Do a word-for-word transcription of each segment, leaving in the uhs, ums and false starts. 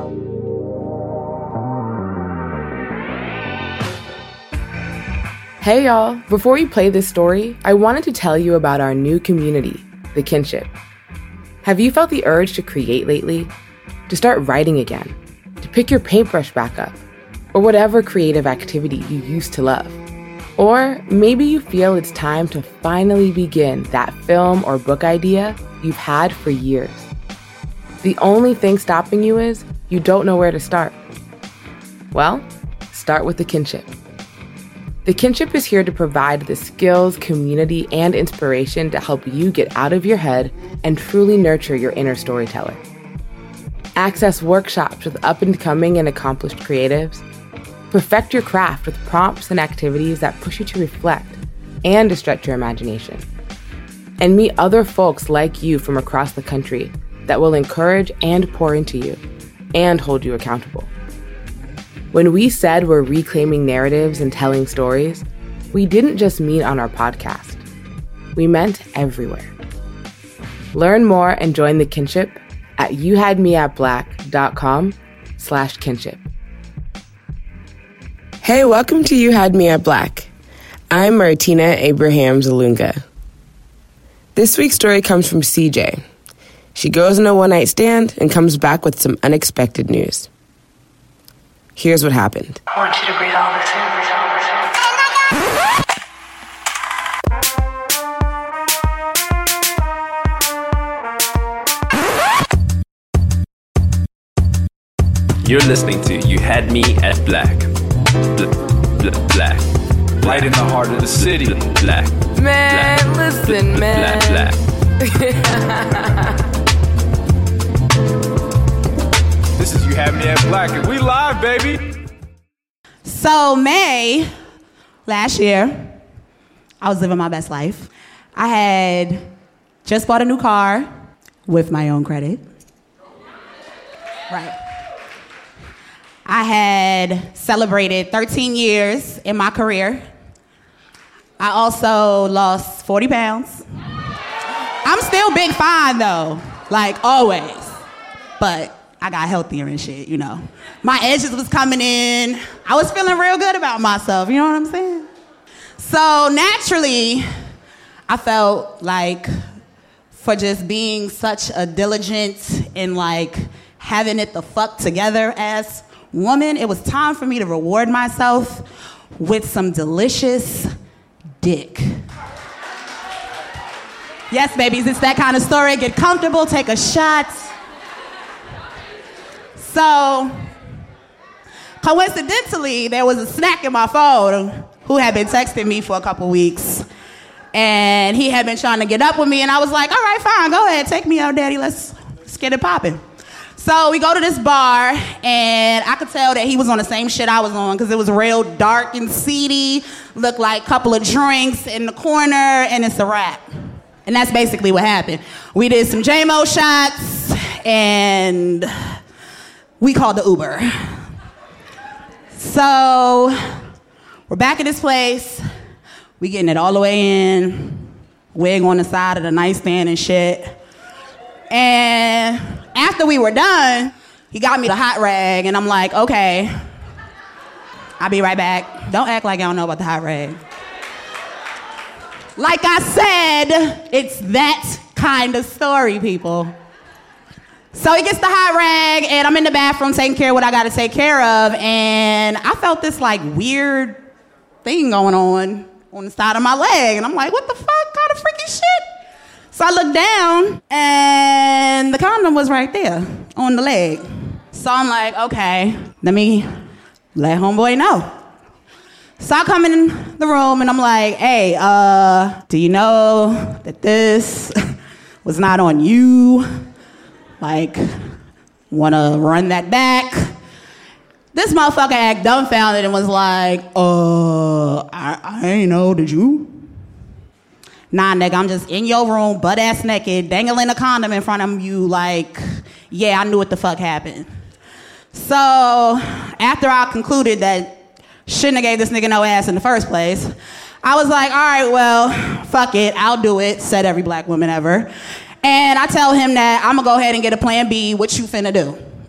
Hey y'all, before we play this story, I wanted to tell you about our new community, The Kinship. Have you felt the urge to create lately? To start writing again? To pick your paintbrush back up? Or whatever creative activity you used to love? Or maybe you feel it's time to finally begin that film or book idea you've had for years. The only thing stopping you is you don't know where to start. Well, start with The Kinship. The Kinship is here to provide the skills, community, and inspiration to help you get out of your head and truly nurture your inner storyteller. Access workshops with up-and-coming and accomplished creatives. Perfect your craft with prompts and activities that push you to reflect and to stretch your imagination. And meet other folks like you from across the country that will encourage and pour into you and hold you accountable. When we said we're reclaiming narratives and telling stories, we didn't just mean on our podcast. We meant everywhere. Learn more and join The Kinship at youhadmeatblack.com slash kinship. Hey, welcome to You Had Me at Black. I'm Martina Abraham Zalunga. This week's story comes from C J. She goes on a one-night stand and comes back with some unexpected news. Here's what happened. I want you to breathe all this in, breathe all this in. You're listening to You Had Me at Black. Bl- bl- black. Right in the heart of the city. Bl- black. Man, black. listen, Bl- man. Black, black. This is You Had Me at Black, and we live, baby. So May, last year, I was living my best life. I had just bought a new car with my own credit. Right. I had celebrated thirteen years in my career. I also lost forty pounds. I'm still big fine though, like always. But I got healthier and shit, you know. My edges was coming in. I was feeling real good about myself, you know what I'm saying? So naturally, I felt like for just being such a diligent and like having it the fuck together as woman, it was time for me to reward myself with some delicious dick. Yes, babies, it's that kind of story. Get comfortable, take a shot. So, coincidentally, there was a snack in my phone who had been texting me for a couple weeks. And he had been trying to get up with me, and I was like, all right, fine, go ahead, take me out, daddy, let's, let's get it popping. So we go to this bar, and I could tell that he was on the same shit I was on, because it was real dark and seedy, looked like a couple of drinks in the corner, and it's a wrap. And that's basically what happened. We did some J M O shots, and we called the Uber. So we're back at this place. We getting it all the way in. Wig on the side of the nightstand and shit. And after we were done, he got me the hot rag, and I'm like, okay, I'll be right back. Don't act like I don't know about the hot rag. Like I said, it's that kind of story, people. So he gets the hot rag, and I'm in the bathroom taking care of what I got to take care of, and I felt this like weird thing going on on the side of my leg, and I'm like, what the fuck kind of freaky shit? So I looked down, and the condom was right there on the leg. So I'm like, okay, let me let homeboy know. So I come in the room, and I'm like, hey, uh, do you know that this was not on you? Like, wanna run that back? This motherfucker act dumbfounded and was like, uh, I, I ain't know, did you? Nah, nigga, I'm just in your room, butt ass naked, dangling a condom in front of you like, yeah, I knew what the fuck happened. So, after I concluded that shouldn't have gave this nigga no ass in the first place, I was like, all right, well, fuck it, I'll do it, said every black woman ever. And I tell him that I'm gonna go ahead and get a plan B, what you finna do?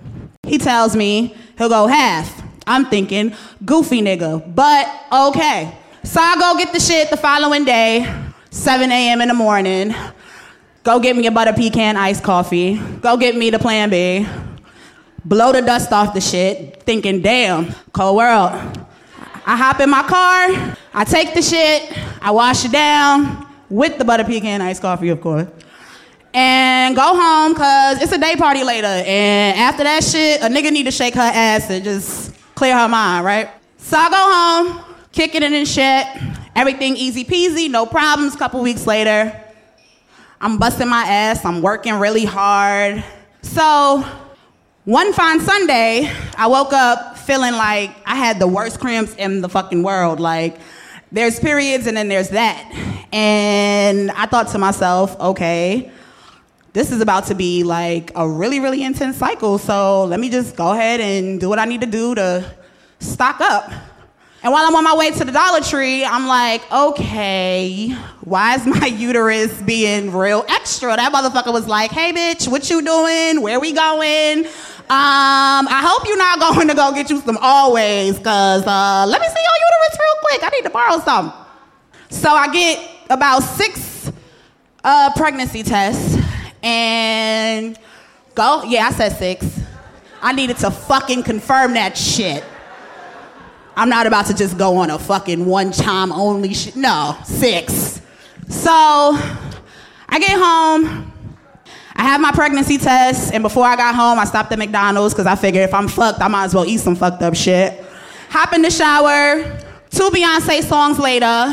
He tells me he'll go half. I'm thinking, goofy nigga, but okay. So I go get the shit the following day, seven a.m. in the morning. Go get me a butter pecan iced coffee. Go get me the Plan B. Blow the dust off the shit, thinking, damn, cold world. I hop in my car, I take the shit, I wash it down with the butter pecan iced coffee, of course, and go home, cause it's a day party later. And after that shit, a nigga need to shake her ass and just clear her mind, right? So I go home, kicking it and shit, everything easy peasy, no problems. Couple weeks later, I'm busting my ass, I'm working really hard. So, one fine Sunday, I woke up feeling like I had the worst cramps in the fucking world. Like, there's periods and then there's that. And I thought to myself, okay, this is about to be like a really, really intense cycle. So let me just go ahead and do what I need to do to stock up. And while I'm on my way to the Dollar Tree, I'm like, okay, why is my uterus being real extra? That motherfucker was like, hey, bitch, what you doing? Where we going? Um, I hope you're not going to go get you some Always, because uh, let me see your uterus real quick. I need to borrow some. So I get about six uh, pregnancy tests and go. Yeah, I said six. I needed to fucking confirm that shit. I'm not about to just go on a fucking one-time only shit. No, six. So I get home. I have my pregnancy test, and before I got home, I stopped at McDonald's because I figured if I'm fucked, I might as well eat some fucked up shit. Hop in the shower, two Beyonce songs later,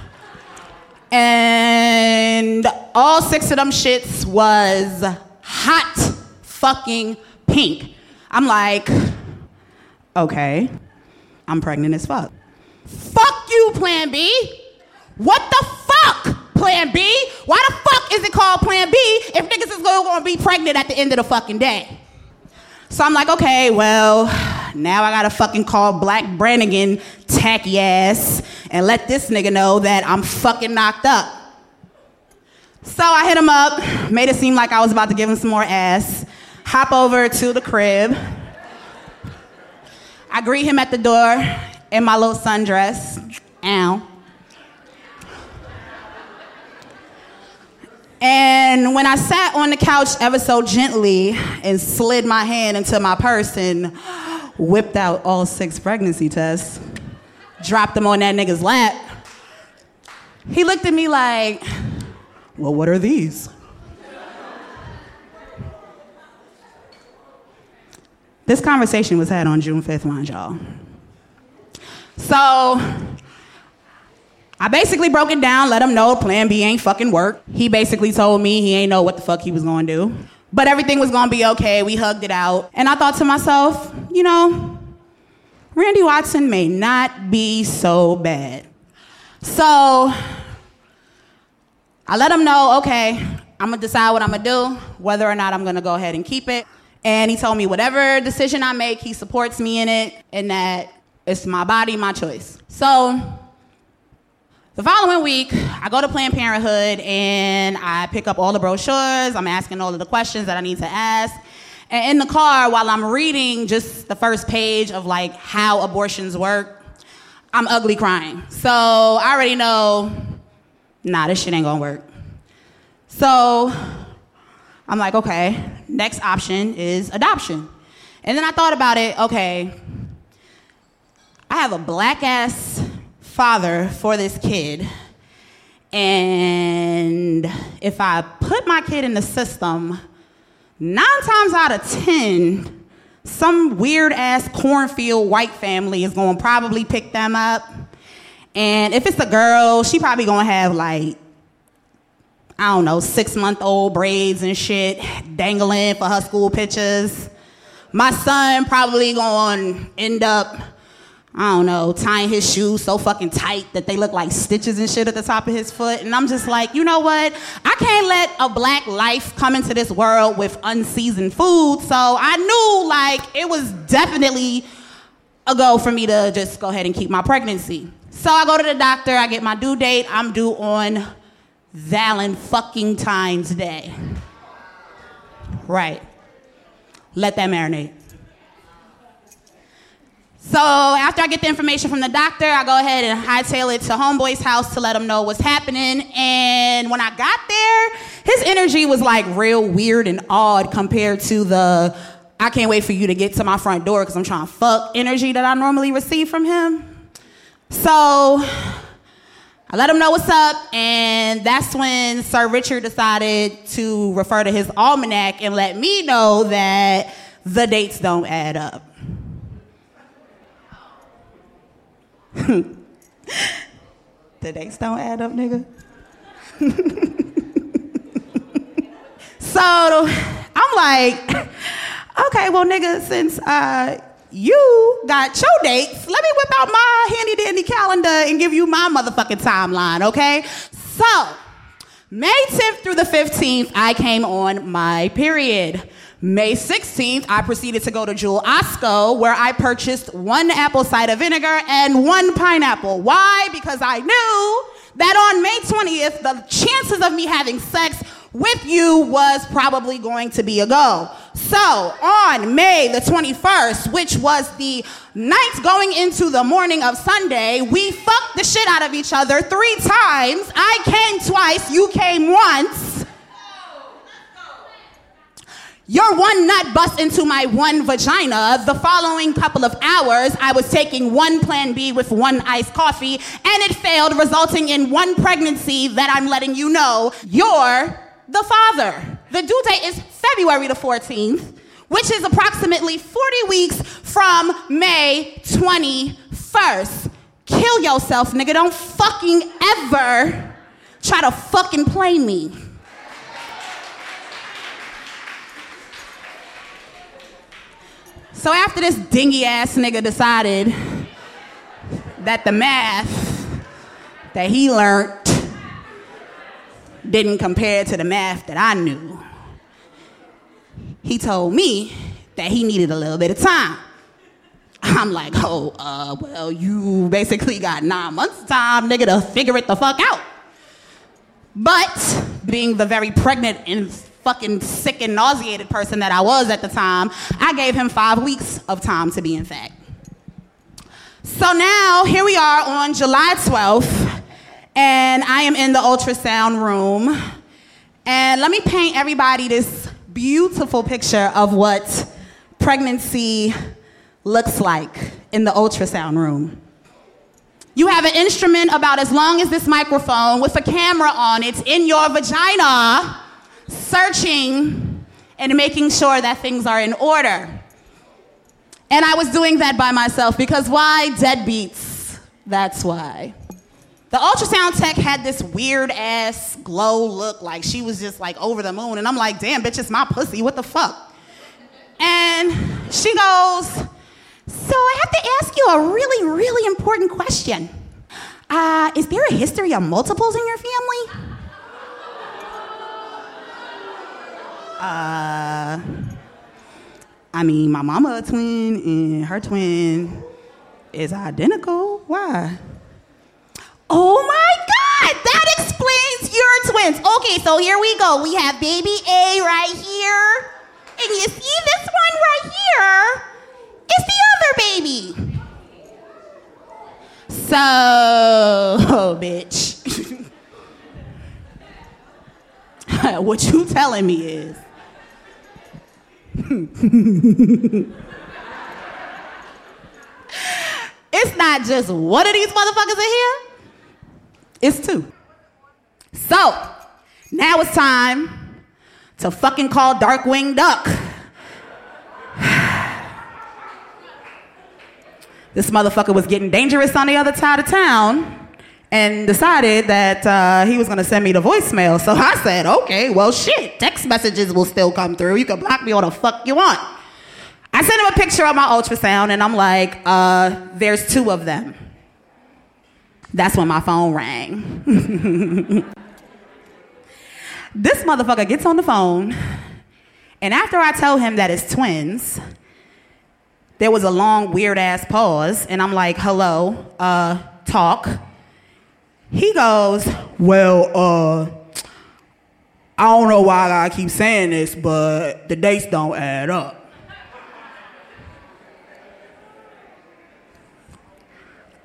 and all six of them shits was hot fucking pink. I'm like, okay, I'm pregnant as fuck. Fuck you, Plan B. What the fuck? Plan B? Why the fuck is it called Plan B if niggas is gonna be pregnant at the end of the fucking day? So I'm like, okay, well, now I gotta fucking call Black Brannigan tacky ass and let this nigga know that I'm fucking knocked up. So I hit him up, made it seem like I was about to give him some more ass, hop over to the crib. I greet him at the door in my little sundress. Ow. And when I sat on the couch ever so gently and slid my hand into my purse and whipped out all six pregnancy tests, dropped them on that nigga's lap, he looked at me like, well, what are these? This conversation was had on June fifth, mind y'all. So, I basically broke it down, let him know Plan B ain't fucking work. He basically told me he ain't know what the fuck he was gonna do. But everything was gonna be okay, we hugged it out. And I thought to myself, you know, Randy Watson may not be so bad. So, I let him know, okay, I'm gonna decide what I'm gonna do, whether or not I'm gonna go ahead and keep it. And he told me whatever decision I make, he supports me in it, and that it's my body, my choice. So, the following week, I go to Planned Parenthood and I pick up all the brochures. I'm asking all of the questions that I need to ask. And in the car, while I'm reading just the first page of like how abortions work, I'm ugly crying. So I already know, nah, this shit ain't gonna work. So I'm like, okay, next option is adoption. And then I thought about it, okay, I have a black ass father for this kid, and if I put my kid in the system, nine times out of ten, some weird ass cornfield white family is gonna probably pick them up. And if it's a girl, she probably gonna have like, I don't know, six month old braids and shit dangling for her school pictures. My son probably gonna end up, I don't know, tying his shoes so fucking tight that they look like stitches and shit at the top of his foot. And I'm just like, you know what? I can't let a black life come into this world with unseasoned food. So I knew like it was definitely a go for me to just go ahead and keep my pregnancy. So I go to the doctor, I get my due date. I'm due on Valentine's Day. Right. Let that marinate. So after I get the information from the doctor, I go ahead and hightail it to homeboy's house to let him know what's happening. And when I got there, his energy was like real weird and odd compared to the I can't wait for you to get to my front door because I'm trying to fuck energy that I normally receive from him. So I let him know what's up, and that's when Sir Richard decided to refer to his almanac and let me know that the dates don't add up. The dates don't add up, nigga. So I'm like, okay, well, nigga, since uh, you got your dates, let me whip out my handy dandy calendar and give you my motherfucking timeline, okay? So, May tenth through the fifteenth, I came on my period. May sixteenth, I proceeded to go to Jewel Osco, where I purchased one apple cider vinegar and one pineapple. Why? Because I knew that on May twentieth, the chances of me having sex with you was probably going to be a go. So on May the twenty-first, which was the night going into the morning of Sunday, we fucked the shit out of each other three times. I came twice, you came once. Your one nut bust into my one vagina. The following couple of hours, I was taking one Plan B with one iced coffee, and it failed, resulting in one pregnancy that I'm letting you know you're the father. The due date is February the fourteenth, which is approximately forty weeks from May twenty-first. Kill yourself, nigga. Don't fucking ever try to fucking play me. So after this dingy ass nigga decided that the math that he learned didn't compare to the math that I knew, he told me that he needed a little bit of time. I'm like, oh, uh, well, you basically got nine months time, nigga, to figure it the fuck out. But being the very pregnant and fucking sick and nauseated person that I was at the time, I gave him five weeks of time to be in fact. So now, here we are on July twelfth, and I am in the ultrasound room. And let me paint everybody this beautiful picture of what pregnancy looks like in the ultrasound room. You have an instrument about as long as this microphone with a camera on it in your vagina, searching and making sure that things are in order. And I was doing that by myself because why? Deadbeats. That's why. The ultrasound tech had this weird ass glow look, like she was just like over the moon. And I'm like, damn, bitch, it's my pussy. What the fuck? And she goes, so I have to ask you a really, really important question. Uh, is there a history of multiples in your family? Uh, I mean, my mama a twin and her twin is identical. Why? Oh my God, that explains your twins. Okay, so here we go. We have baby A right here. And you see this one right here is the other baby. So, oh, bitch. What you telling me is it's not just one of these motherfuckers in here, it's two. So, now it's time to fucking call Darkwing Duck. This motherfucker was getting dangerous on the other side of town and decided that uh, he was gonna send me the voicemail. So I said, okay, well shit, text messages will still come through. You can block me all the fuck you want. I sent him a picture of my ultrasound and I'm like, uh, there's two of them. That's when my phone rang. This motherfucker gets on the phone, and after I tell him that it's twins, there was a long, weird-ass pause, and I'm like, hello, uh, talk. He goes, well, uh, I don't know why I keep saying this, but the dates don't add up.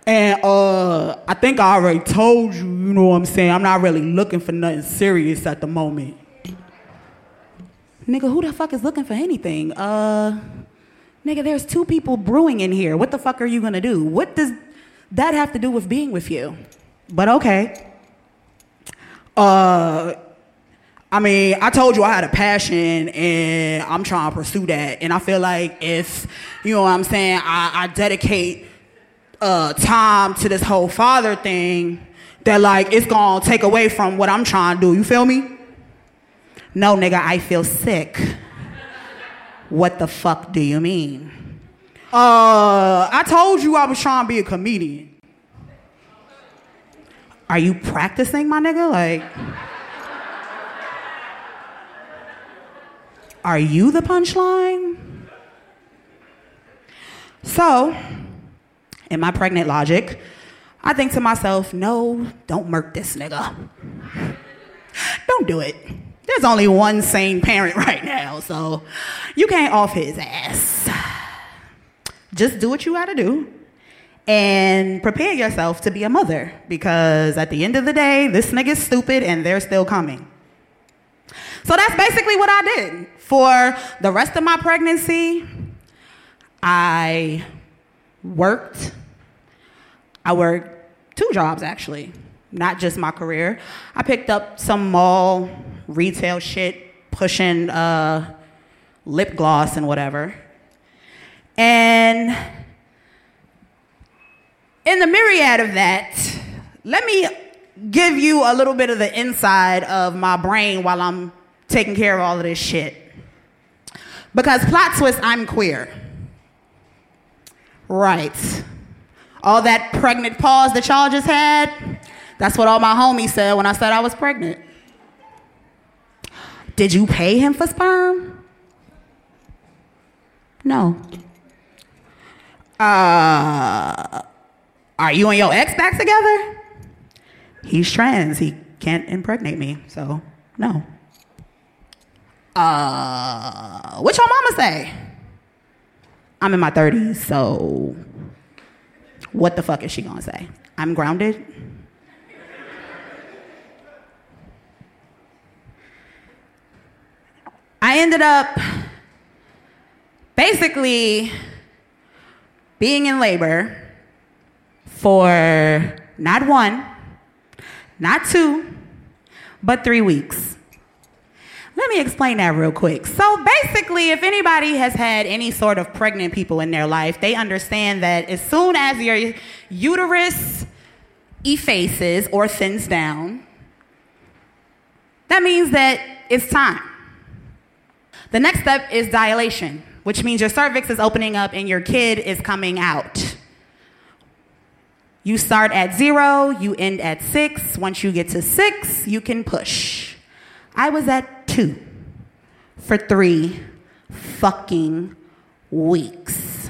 And uh, I think I already told you, you know what I'm saying? I'm not really looking for nothing serious at the moment. Nigga, who the fuck is looking for anything? Uh, nigga, there's two people brewing in here. What the fuck are you gonna do? What does that have to do with being with you? But okay. Uh, I mean, I told you I had a passion and I'm trying to pursue that. And I feel like if, you know what I'm saying, I, I dedicate uh, time to this whole father thing, that like it's gonna take away from what I'm trying to do. You feel me? No, nigga, I feel sick. What the fuck do you mean? Uh, I told you I was trying to be a comedian. Are you practicing, my nigga? Like, are you the punchline? So, in my pregnant logic, I think to myself, no, don't murk this nigga. Don't do it. There's only one sane parent right now, so you can't off his ass. Just do what you gotta do and prepare yourself to be a mother, because at the end of the day, this nigga's stupid and they're still coming. So that's basically what I did. For the rest of my pregnancy, I worked. I worked two jobs, actually, not just my career. I picked up some mall retail shit, pushing uh, lip gloss and whatever. And in the myriad of that, let me give you a little bit of the inside of my brain while I'm taking care of all of this shit. Because plot twist, I'm queer. Right. All that pregnant pause that y'all just had, that's what all my homies said when I said I was pregnant. Did you pay him for sperm? No. Uh, are you and your ex back together? He's trans. He can't impregnate me, so no. Uh, what your mama say? I'm in my thirties, so what the fuck is she gonna say? I'm grounded? I ended up basically being in labor for not one, not two, but three weeks. Let me explain that real quick. So basically, if anybody has had any sort of pregnant people in their life, they understand that as soon as your uterus effaces or thins down, that means that it's time. The next step is dilation, which means your cervix is opening up and your kid is coming out. You start at zero, you end at six. Once you get to six, you can push. I was at two for three fucking weeks.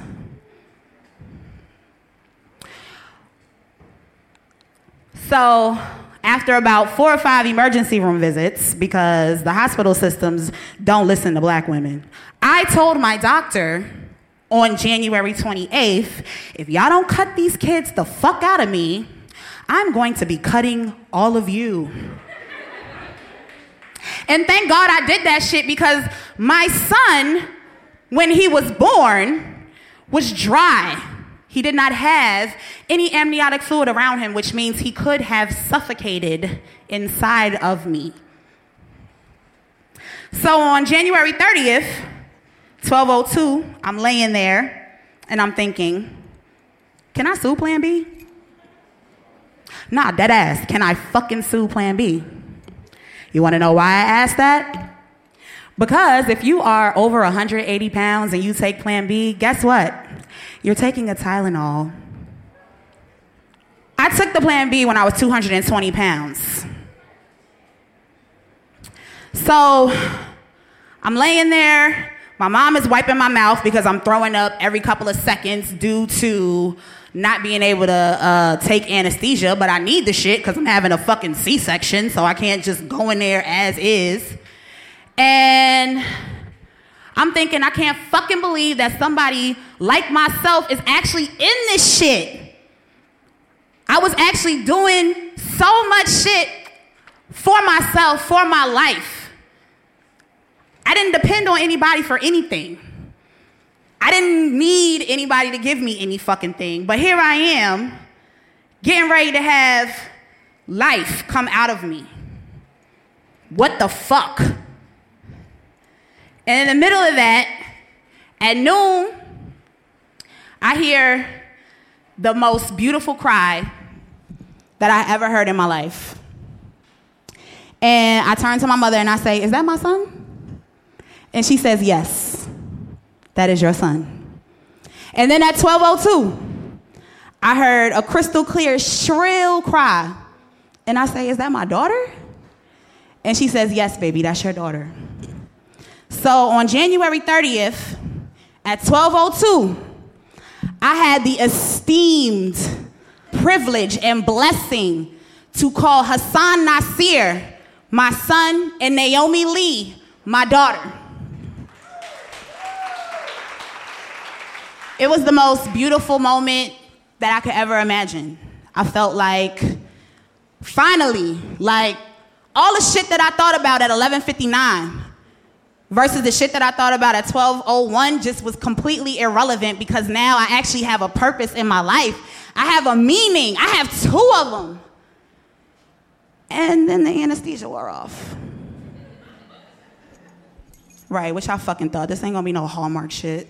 So, after about four or five emergency room visits, because the hospital systems don't listen to black women, I told my doctor on January twenty-eighth, if y'all don't cut these kids the fuck out of me, I'm going to be cutting all of you. And thank God I did that shit, because my son, when he was born, was dry. He did not have any amniotic fluid around him, which means he could have suffocated inside of me. So on January thirtieth, twelve oh two, I'm laying there and I'm thinking, can I sue Plan B? Nah, dead ass, can I fucking sue Plan B? You wanna know why I asked that? Because if you are over one hundred eighty pounds and you take Plan B, guess what? You're taking a Tylenol. I took the Plan B when I was two hundred twenty pounds. So I'm laying there. My mom is wiping my mouth because I'm throwing up every couple of seconds due to not being able to uh, take anesthesia, but I need the shit because I'm having a fucking C-section, so I can't just go in there as is. And I'm thinking, I can't fucking believe that somebody like myself is actually in this shit. I was actually doing so much shit for myself, for my life. I didn't depend on anybody for anything. I didn't need anybody to give me any fucking thing. But here I am, getting ready to have life come out of me. What the fuck? And in the middle of that, at noon, I hear the most beautiful cry that I ever heard in my life. And I turn to my mother and I say, "Is that my son?" And she says, "Yes, that is your son." And then at twelve oh two, I heard a crystal clear, shrill cry. And I say, "Is that my daughter?" And she says, "Yes, baby, that's your daughter." So on January thirtieth, at twelve oh two, I had the esteemed privilege and blessing to call Hassan Nasir my son and Naomi Lee my daughter. It was the most beautiful moment that I could ever imagine. I felt like, finally, like all the shit that I thought about at eleven fifty-nine versus the shit that I thought about at twelve oh one just was completely irrelevant, because now I actually have a purpose in my life. I have a meaning. I have two of them. And then the anesthesia wore off. Right, which I fucking thought, this ain't gonna be no Hallmark shit.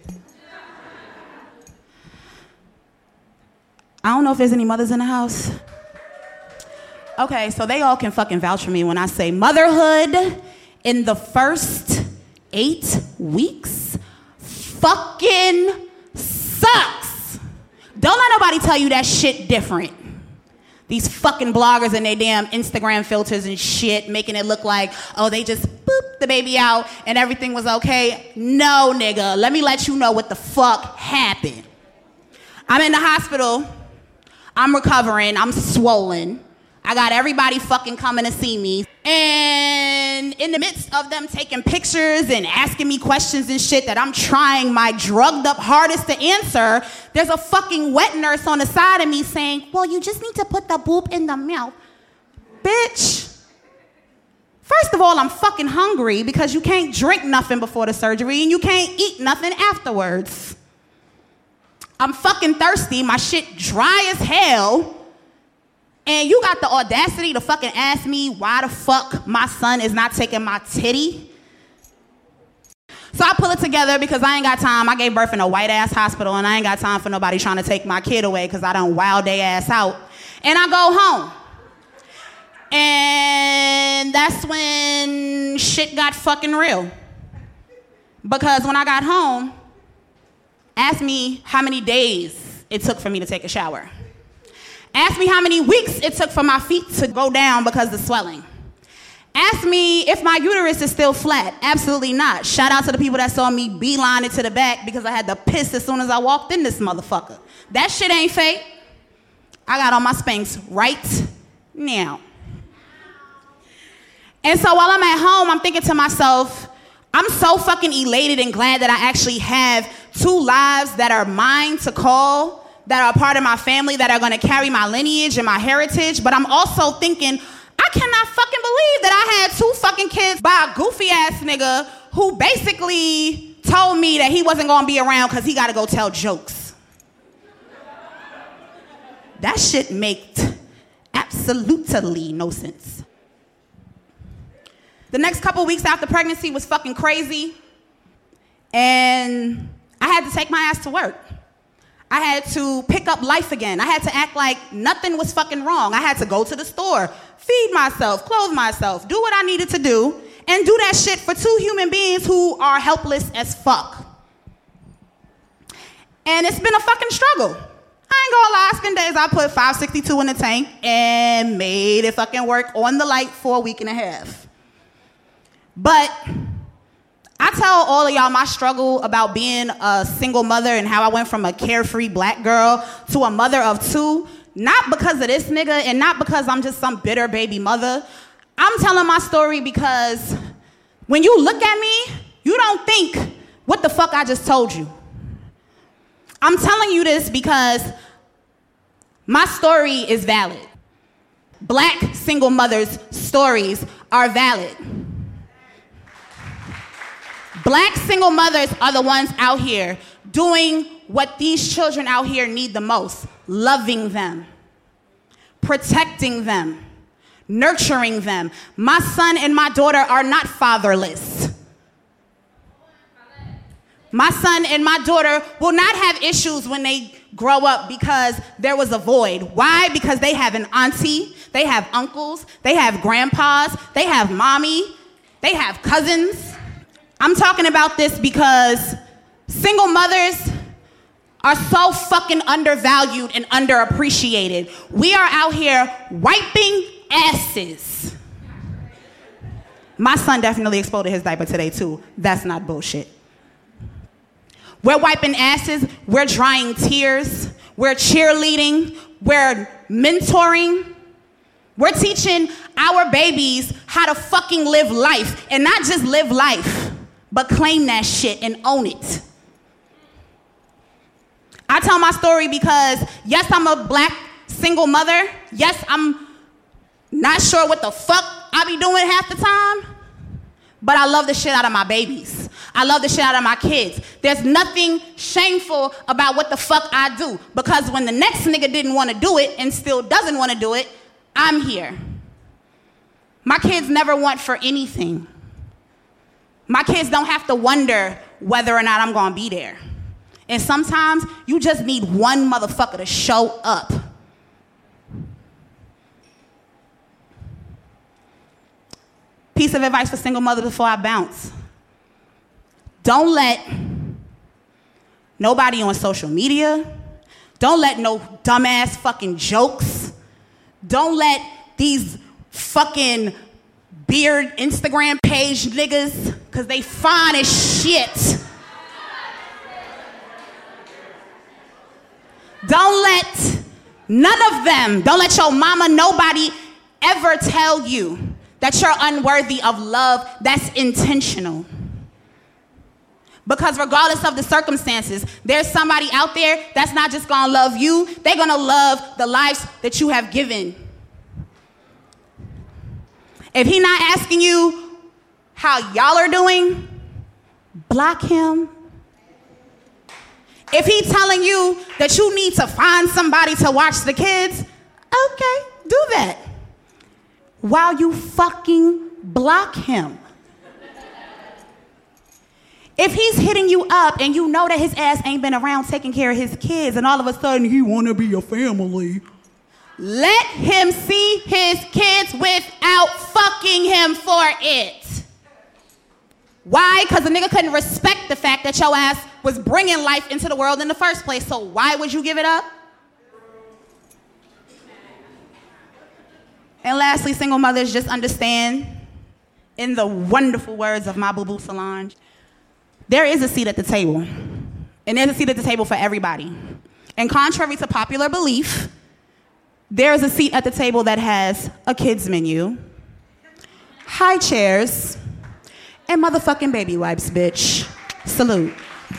I don't know if there's any mothers in the house. Okay, so they all can fucking vouch for me when I say motherhood in the first eight weeks fucking sucks. Don't let nobody tell you that shit different. These fucking bloggers and their damn Instagram filters and shit, making it look like, oh, they just booped the baby out and everything was okay. No, nigga, let me let you know what the fuck happened. I'm in the hospital. I'm recovering. I'm swollen. I got everybody fucking coming to see me. And in the midst of them taking pictures and asking me questions and shit that I'm trying my drugged up hardest to answer, there's a fucking wet nurse on the side of me saying, "Well, you just need to put the boob in the mouth." Bitch. First of all, I'm fucking hungry because you can't drink nothing before the surgery and you can't eat nothing afterwards. I'm fucking thirsty. My shit dry as hell. And you got the audacity to fucking ask me why the fuck my son is not taking my titty? So I pull it together because I ain't got time. I gave birth in a white-ass hospital, and I ain't got time for nobody trying to take my kid away because I done wild they ass out. And I go home. And that's when shit got fucking real. Because when I got home, asked me how many days it took for me to take a shower. Asked me how many weeks it took for my feet to go down because of the swelling. Asked me if my uterus is still flat. Absolutely not. Shout out to the people that saw me beeline it to the back because I had to piss as soon as I walked in this motherfucker. That shit ain't fake. I got on my Spanx right now. And so while I'm at home, I'm thinking to myself, I'm so fucking elated and glad that I actually have two lives that are mine to call, that are a part of my family, that are gonna carry my lineage and my heritage. But I'm also thinking, I cannot fucking believe that I had two fucking kids by a goofy ass nigga who basically told me that he wasn't gonna be around because he gotta go tell jokes. That shit makes absolutely no sense. The next couple weeks after pregnancy was fucking crazy, and I had to take my ass to work. I had to pick up life again. I had to act like nothing was fucking wrong. I had to go to the store, feed myself, clothe myself, do what I needed to do, and do that shit for two human beings who are helpless as fuck. And it's been a fucking struggle. I ain't gonna lie, it's been days I put five sixty-two in the tank and made it fucking work on the light for a week and a half. But I tell all of y'all my struggle about being a single mother and how I went from a carefree black girl to a mother of two, not because of this nigga and not because I'm just some bitter baby mother. I'm telling my story because when you look at me, you don't think, what the fuck I just told you. I'm telling you this because My story is valid. Black single mothers' stories are valid. Black single mothers are the ones out here doing what these children out here need the most, loving them, protecting them, nurturing them. My son and my daughter are not fatherless. My son and my daughter will not have issues when they grow up because there was a void. Why? Because they have an auntie, they have uncles, they have grandpas, they have mommy, they have cousins. I'm talking about this because single mothers are so fucking undervalued and underappreciated. We are out here wiping asses. My son definitely exploded his diaper today too. That's not bullshit. We're wiping asses, we're drying tears, we're cheerleading, we're mentoring. We're teaching our babies how to fucking live life, and not just live life, but claim that shit and own it. I tell my story because, yes, I'm a black single mother. Yes, I'm not sure what the fuck I be doing half the time, but I love the shit out of my babies. I love the shit out of my kids. There's nothing shameful about what the fuck I do, because when the next nigga didn't want to do it and still doesn't want to do it, I'm here. My kids never want for anything. My kids don't have to wonder whether or not I'm gonna be there. And sometimes you just need one motherfucker to show up. Piece of advice for single mothers before I bounce. Don't let nobody on social media, don't let no dumbass fucking jokes, don't let these fucking beard Instagram page niggas, cause they fine as shit. Don't let none of them, don't let your mama, nobody ever tell you that you're unworthy of love that's intentional. Because regardless of the circumstances, there's somebody out there that's not just gonna love you, they're gonna love the lives that you have given. If he's not asking you how y'all are doing, block him. If he's telling you that you need to find somebody to watch the kids, okay, do that. While you fucking block him. If he's hitting you up and you know that his ass ain't been around taking care of his kids and all of a sudden he wanna be your family, let him see his kids without fucking him for it. Why? Because the nigga couldn't respect the fact that your ass was bringing life into the world in the first place. So why would you give it up? And lastly, single mothers, just understand, in the wonderful words of my boo-boo Solange, there is a seat at the table. And there's a seat at the table for everybody. And contrary to popular belief, there is a seat at the table that has a kids menu, high chairs, and motherfucking baby wipes, bitch. Salute.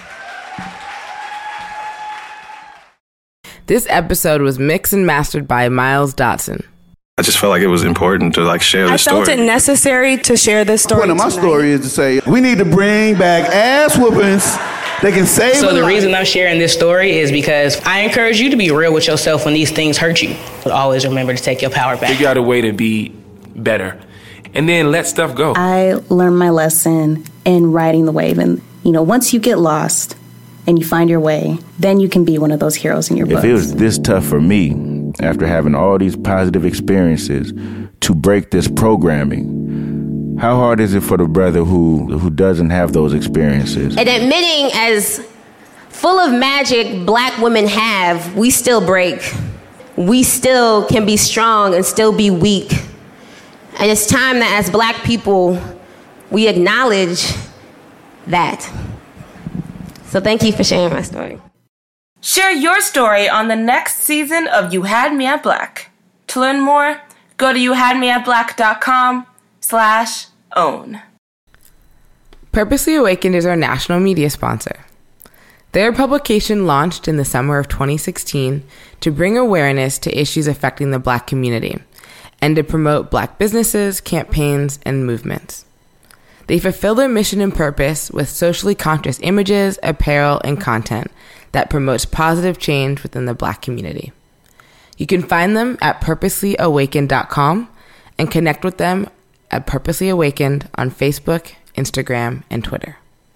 This episode was mixed and mastered by Miles Dotson. I just felt like it was important to like share this story. I felt it necessary to share this story. The point of my tonight. story is to say we need to bring back ass whoopings. They can save. So the life. reason I'm sharing this story is because I encourage you to be real with yourself when these things hurt you. But always remember to take your power back. Figure out a way to be better, and then let stuff go. I learned my lesson in riding the wave, and you know, once you get lost and you find your way, then you can be one of those heroes in your books. If it was this tough for me, after having all these positive experiences, to break this programming, how hard is it for the brother who who doesn't have those experiences? And admitting as full of magic black women have, we still break. We still can be strong and still be weak. And it's time that as black people, we acknowledge that. So thank you for sharing my story. Share your story on the next season of You Had Me at Black. To learn more, go to you had me at black dot com slash own. Purposely Awakened is our national media sponsor. Their publication launched in the summer of twenty sixteen to bring awareness to issues affecting the Black community and to promote Black businesses, campaigns, and movements. They fulfill their mission and purpose with socially conscious images, apparel, and content that promotes positive change within the Black community. You can find them at purposely awakened dot com and connect with them at Purposely Awakened on Facebook, Instagram, and Twitter.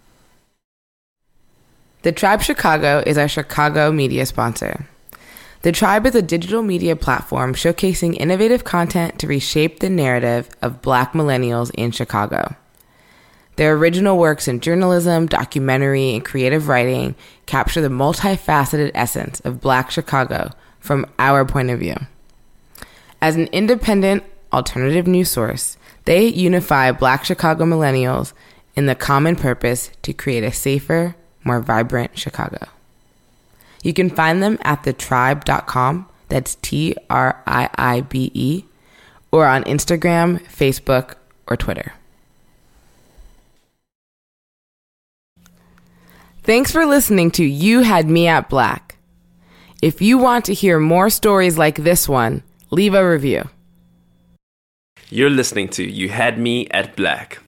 The Tribe Chicago is our Chicago media sponsor. The Tribe is a digital media platform showcasing innovative content to reshape the narrative of Black millennials in Chicago. Their original works in journalism, documentary, and creative writing capture the multifaceted essence of Black Chicago from our point of view. As an independent, alternative news source, they unify Black Chicago millennials in the common purpose to create a safer, more vibrant Chicago. You can find them at the tribe dot com, that's T R I I B E, or on Instagram, Facebook, or Twitter. Thanks for listening to You Had Me at Black. If you want to hear more stories like this one, leave a review. You're listening to You Had Me at Black.